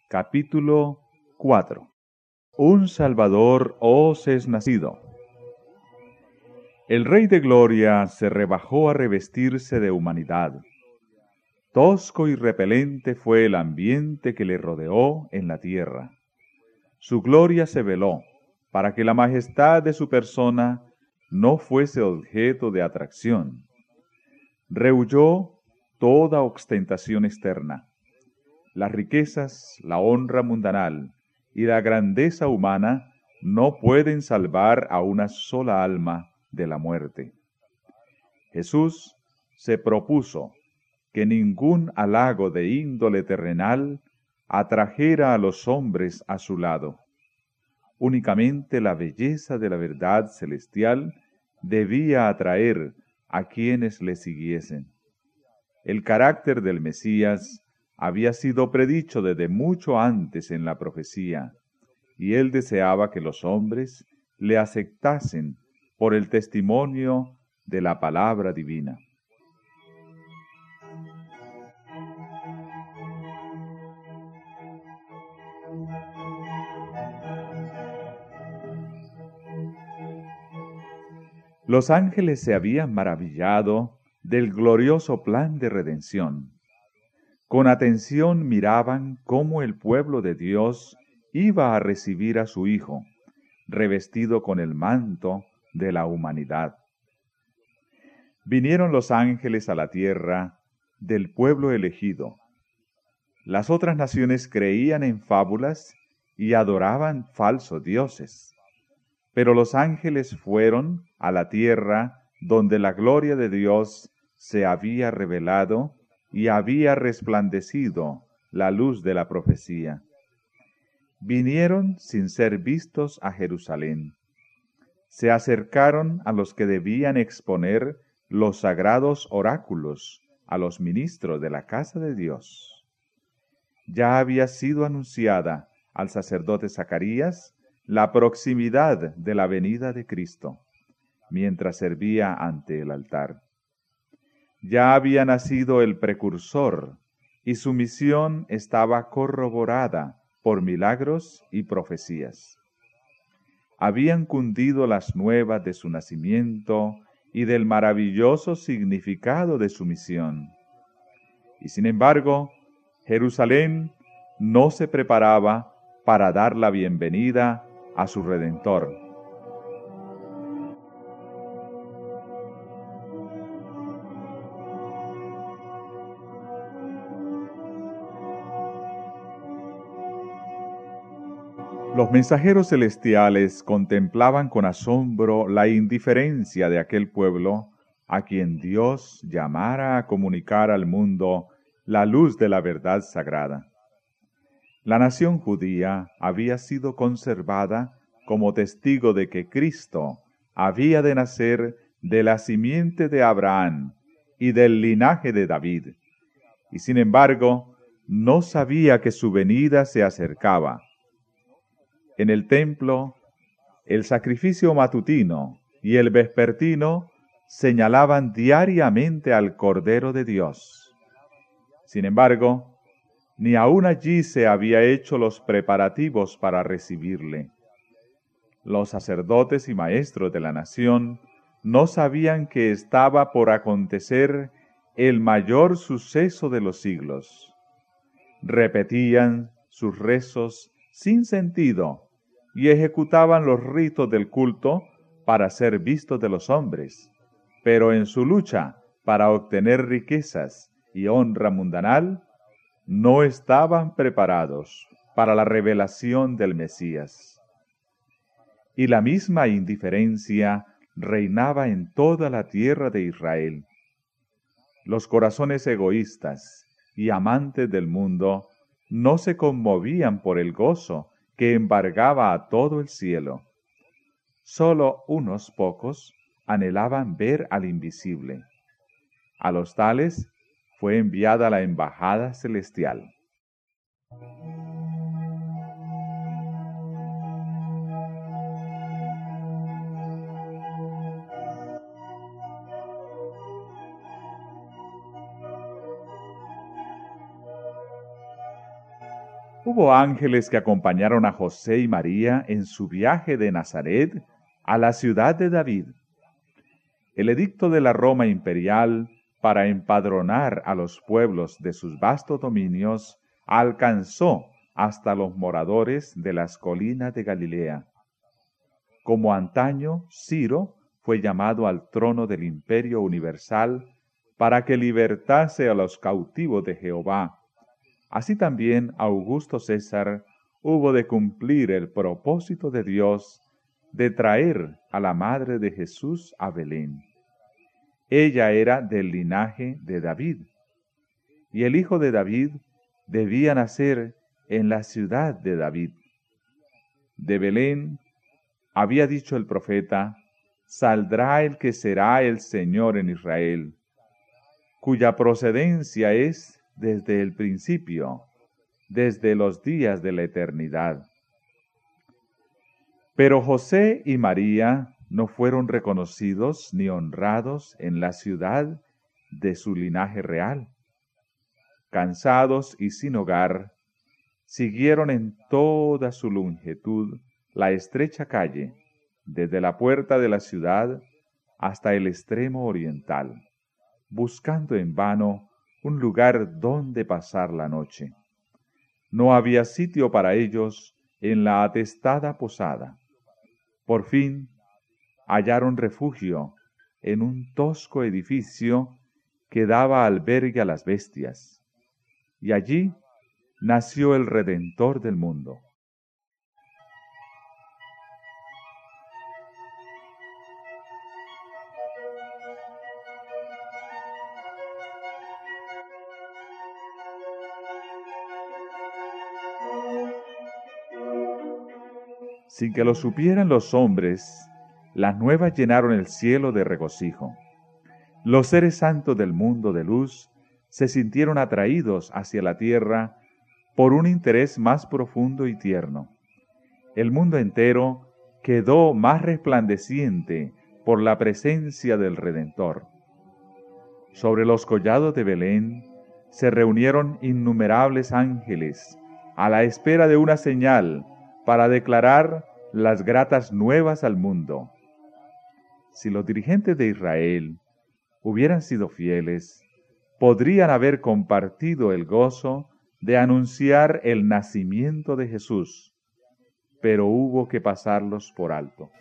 Capítulo 4. Un Salvador os es nacido. El Rey de Gloria se rebajó a revestirse de humanidad. Tosco y repelente fue el ambiente que le rodeó en la tierra. Su gloria se veló, para que la majestad de su persona no fuese objeto de atracción. Rehuyó toda ostentación externa. Las riquezas, la honra mundanal y la grandeza humana no pueden salvar a una sola alma de la muerte. Jesús se propuso que ningún halago de índole terrenal atrajera a los hombres a su lado. Únicamente la belleza de la verdad celestial debía atraer a quienes le siguiesen. El carácter del Mesías había sido predicho desde mucho antes en la profecía, y él deseaba que los hombres le aceptasen por el testimonio de la palabra divina. Los ángeles se habían maravillado del glorioso plan de redención. Con atención miraban cómo el pueblo de Dios iba a recibir a su Hijo, revestido con el manto de la humanidad. Vinieron los ángeles a la tierra del pueblo elegido. Las otras naciones creían en fábulas y adoraban falsos dioses. Pero los ángeles fueron a la tierra donde la gloria de Dios se había revelado y había resplandecido la luz de la profecía. Vinieron sin ser vistos a Jerusalén. Se acercaron a los que debían exponer los sagrados oráculos a los ministros de la casa de Dios. Ya había sido anunciada al sacerdote Zacarías la proximidad de la venida de Cristo, mientras servía ante el altar. Ya había nacido el precursor, y su misión estaba corroborada por milagros y profecías. Habían cundido las nuevas de su nacimiento y del maravilloso significado de su misión. Y sin embargo, Jerusalén no se preparaba para dar la bienvenida a su Redentor. Los mensajeros celestiales contemplaban con asombro la indiferencia de aquel pueblo a quien Dios llamara a comunicar al mundo la luz de la verdad sagrada. La nación judía había sido conservada como testigo de que Cristo había de nacer de la simiente de Abraham y del linaje de David, y sin embargo no sabía que su venida se acercaba. En el templo, el sacrificio matutino y el vespertino señalaban diariamente al Cordero de Dios. Sin embargo, ni aun allí se había hecho los preparativos para recibirle. Los sacerdotes y maestros de la nación no sabían que estaba por acontecer el mayor suceso de los siglos. Repetían sus rezos sin sentido y ejecutaban los ritos del culto para ser vistos de los hombres, pero en su lucha para obtener riquezas y honra mundanal, no estaban preparados para la revelación del Mesías. Y la misma indiferencia reinaba en toda la tierra de Israel. Los corazones egoístas y amantes del mundo no se conmovían por el gozo que embargaba a todo el cielo. Solo unos pocos anhelaban ver al invisible. A los tales fue enviada la embajada celestial. Hubo ángeles que acompañaron a José y María en su viaje de Nazaret a la ciudad de David. El edicto de la Roma imperial para empadronar a los pueblos de sus vastos dominios alcanzó hasta los moradores de las colinas de Galilea. Como antaño, Ciro fue llamado al trono del imperio universal para que libertase a los cautivos de Jehová. Así también Augusto César hubo de cumplir el propósito de Dios de traer a la madre de Jesús a Belén. Ella era del linaje de David, y el hijo de David debía nacer en la ciudad de David. De Belén había dicho el profeta: saldrá el que será el Señor en Israel, cuya procedencia es desde el principio, desde los días de la eternidad. Pero José y María no fueron reconocidos ni honrados en la ciudad de su linaje real. Cansados y sin hogar, siguieron en toda su longitud la estrecha calle, desde la puerta de la ciudad hasta el extremo oriental, buscando en vano un lugar donde pasar la noche. No había sitio para ellos en la atestada posada. Por fin hallaron refugio en un tosco edificio que daba albergue a las bestias, y allí nació el Redentor del mundo. Sin que lo supieran los hombres, las nuevas llenaron el cielo de regocijo. Los seres santos del mundo de luz se sintieron atraídos hacia la tierra por un interés más profundo y tierno. El mundo entero quedó más resplandeciente por la presencia del Redentor. Sobre los collados de Belén se reunieron innumerables ángeles a la espera de una señal para declarar las gratas nuevas al mundo. Si los dirigentes de Israel hubieran sido fieles, podrían haber compartido el gozo de anunciar el nacimiento de Jesús, pero hubo que pasarlos por alto.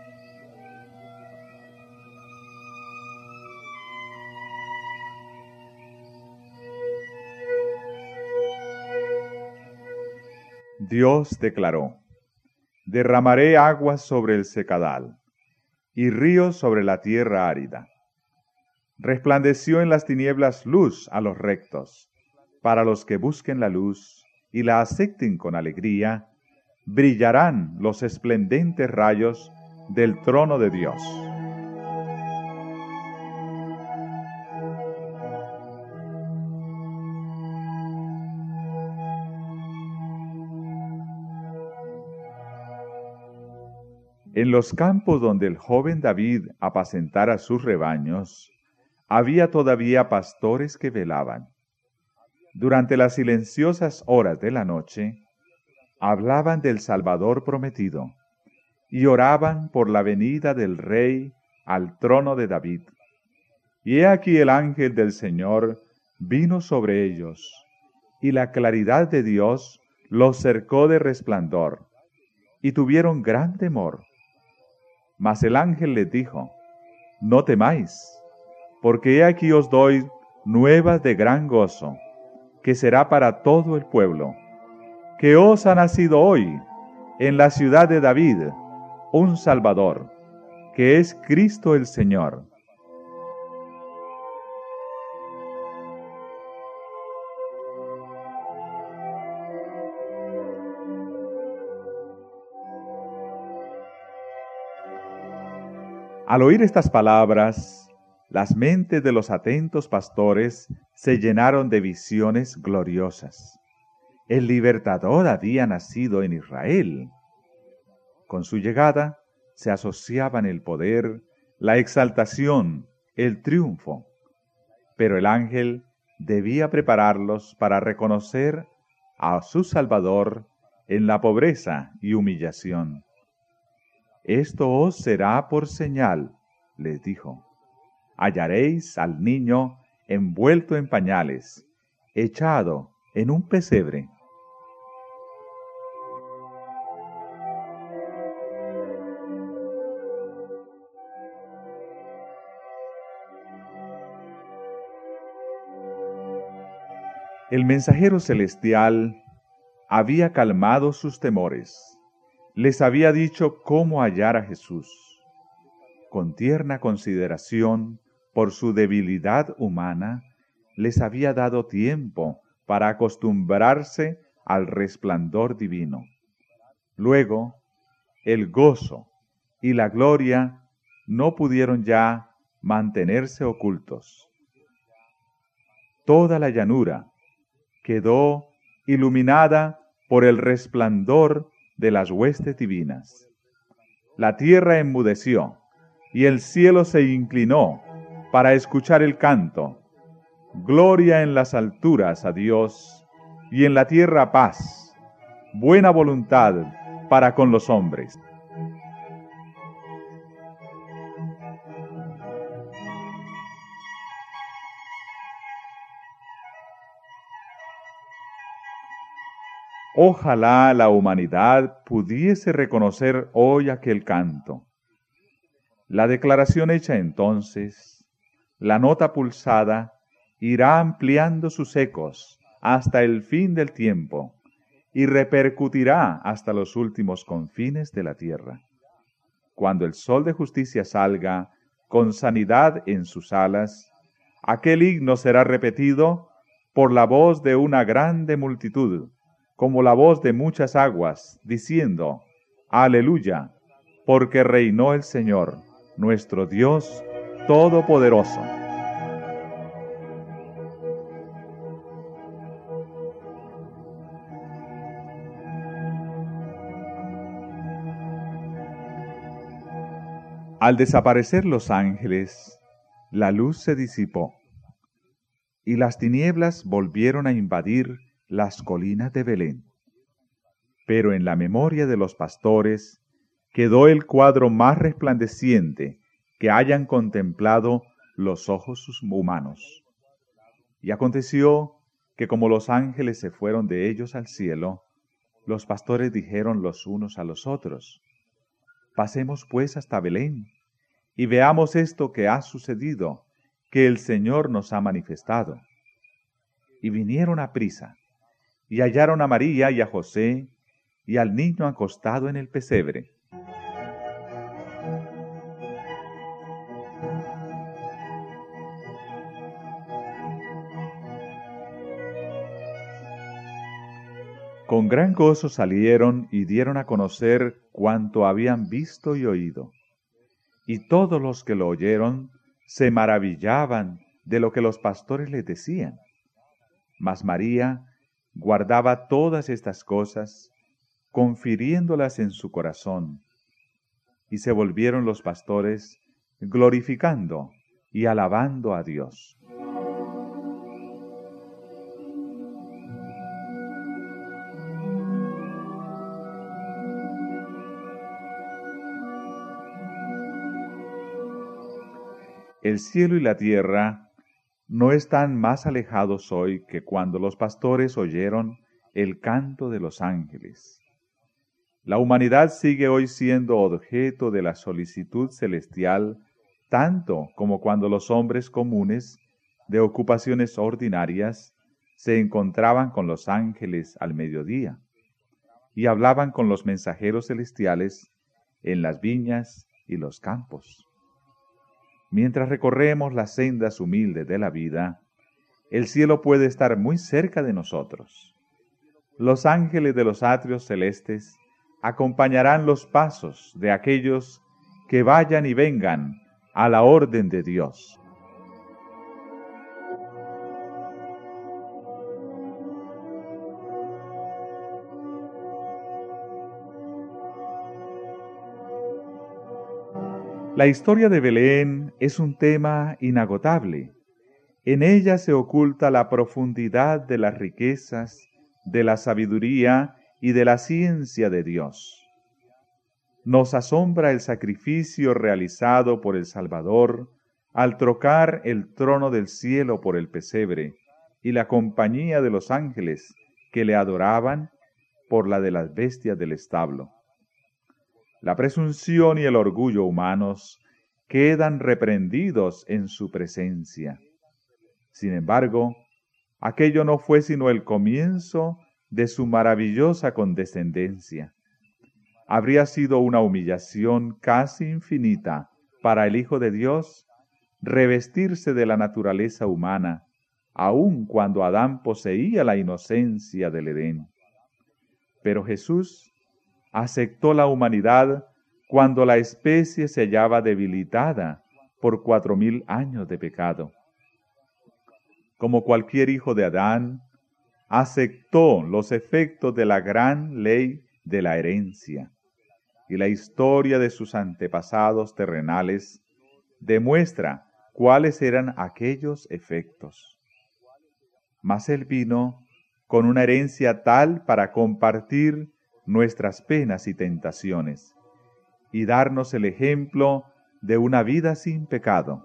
Dios declaró: derramaré aguas sobre el secadal y ríos sobre la tierra árida. Resplandeció en las tinieblas luz a los rectos. Para los que busquen la luz y la acepten con alegría, brillarán los esplendentes rayos del trono de Dios. En los campos donde el joven David apacentara sus rebaños, había todavía pastores que velaban. Durante las silenciosas horas de la noche, hablaban del Salvador prometido y oraban por la venida del Rey al trono de David. Y he aquí el ángel del Señor vino sobre ellos, y la claridad de Dios los cercó de resplandor, y tuvieron gran temor. Mas el ángel les dijo: no temáis, porque he aquí os doy nuevas de gran gozo, que será para todo el pueblo, que os ha nacido hoy en la ciudad de David un Salvador, que es Cristo el Señor. Al oír estas palabras, las mentes de los atentos pastores se llenaron de visiones gloriosas. El Libertador había nacido en Israel. Con su llegada se asociaban el poder, la exaltación, el triunfo. Pero el ángel debía prepararlos para reconocer a su Salvador en la pobreza y humillación. Esto os será por señal, les dijo. Hallaréis al niño envuelto en pañales, echado en un pesebre. El mensajero celestial había calmado sus temores. Les había dicho cómo hallar a Jesús. Con tierna consideración por su debilidad humana, les había dado tiempo para acostumbrarse al resplandor divino. Luego, el gozo y la gloria no pudieron ya mantenerse ocultos. Toda la llanura quedó iluminada por el resplandor de las huestes divinas. La tierra enmudeció y el cielo se inclinó para escuchar el canto. Gloria en las alturas a Dios, y en la tierra paz, buena voluntad para con los hombres. Ojalá la humanidad pudiese reconocer hoy aquel canto. La declaración hecha entonces, la nota pulsada, irá ampliando sus ecos hasta el fin del tiempo y repercutirá hasta los últimos confines de la tierra. Cuando el sol de justicia salga con sanidad en sus alas, aquel himno será repetido por la voz de una grande multitud, como la voz de muchas aguas, diciendo: Aleluya, porque reinó el Señor, nuestro Dios Todopoderoso. Al desaparecer los ángeles, la luz se disipó, y las tinieblas volvieron a invadir las colinas de Belén. Pero en la memoria de los pastores quedó el cuadro más resplandeciente que hayan contemplado los ojos humanos. Y aconteció que como los ángeles se fueron de ellos al cielo, los pastores dijeron los unos a los otros: Pasemos pues hasta Belén, y veamos esto que ha sucedido, que el Señor nos ha manifestado. Y vinieron aprisa, y hallaron a María y a José, y al niño acostado en el pesebre. Con gran gozo salieron y dieron a conocer cuanto habían visto y oído. Y todos los que lo oyeron se maravillaban de lo que los pastores les decían. Mas María guardaba todas estas cosas, confiriéndolas en su corazón. Y se volvieron los pastores, glorificando y alabando a Dios. El cielo y la tierra no están más alejados hoy que cuando los pastores oyeron el canto de los ángeles. La humanidad sigue hoy siendo objeto de la solicitud celestial, tanto como cuando los hombres comunes, de ocupaciones ordinarias, se encontraban con los ángeles al mediodía, y hablaban con los mensajeros celestiales en las viñas y los campos. Mientras recorremos las sendas humildes de la vida, el cielo puede estar muy cerca de nosotros. Los ángeles de los atrios celestes acompañarán los pasos de aquellos que vayan y vengan a la orden de Dios. La historia de Belén es un tema inagotable. En ella se oculta la profundidad de las riquezas de la sabiduría y de la ciencia de Dios. Nos asombra el sacrificio realizado por el Salvador al trocar el trono del cielo por el pesebre y la compañía de los ángeles que le adoraban por la de las bestias del establo. La presunción y el orgullo humanos quedan reprendidos en su presencia. Sin embargo, aquello no fue sino el comienzo de su maravillosa condescendencia. Habría sido una humillación casi infinita para el Hijo de Dios revestirse de la naturaleza humana, aun cuando Adán poseía la inocencia del Edén. Pero Jesús aceptó la humanidad cuando la especie se hallaba debilitada por 4000 años de pecado. Como cualquier hijo de Adán, aceptó los efectos de la gran ley de la herencia, y la historia de sus antepasados terrenales demuestra cuáles eran aquellos efectos. Mas Él vino con una herencia tal para compartir nuestras penas y tentaciones, y darnos el ejemplo de una vida sin pecado.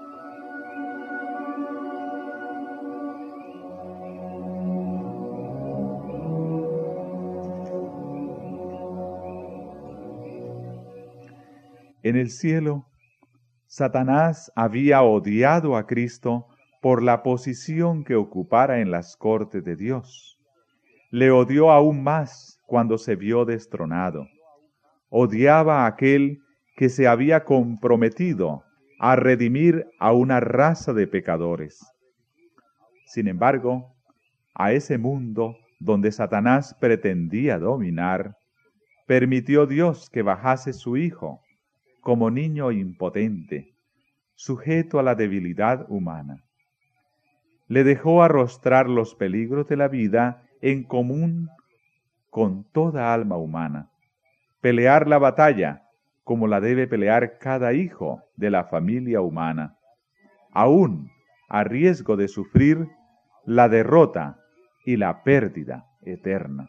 En el cielo, Satanás había odiado a Cristo por la posición que ocupara en las cortes de Dios. Le odió aún más cuando se vio destronado. Odiaba a aquel que se había comprometido a redimir a una raza de pecadores. Sin embargo, a ese mundo donde Satanás pretendía dominar, permitió Dios que bajase su Hijo como niño impotente, sujeto a la debilidad humana. Le dejó arrostrar los peligros de la vida en común con toda alma humana, pelear la batalla como la debe pelear cada hijo de la familia humana, aún a riesgo de sufrir la derrota y la pérdida eterna.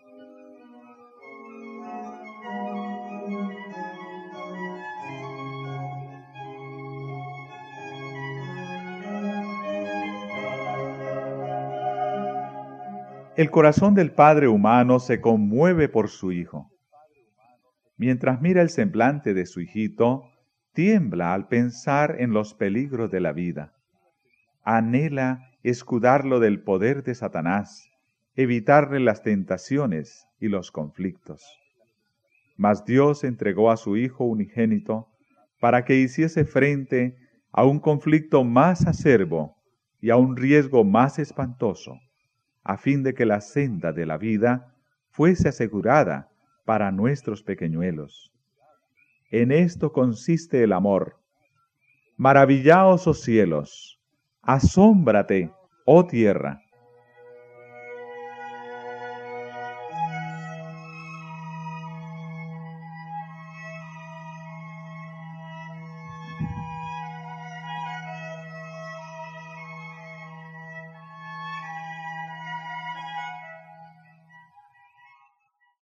El corazón del Padre humano se conmueve por su Hijo. Mientras mira el semblante de su hijito, tiembla al pensar en los peligros de la vida. Anhela escudarlo del poder de Satanás, evitarle las tentaciones y los conflictos. Mas Dios entregó a su Hijo unigénito para que hiciese frente a un conflicto más acerbo y a un riesgo más espantoso, a fin de que la senda de la vida fuese asegurada para nuestros pequeñuelos. En esto consiste el amor. Maravillaos, oh cielos, asómbrate, oh tierra,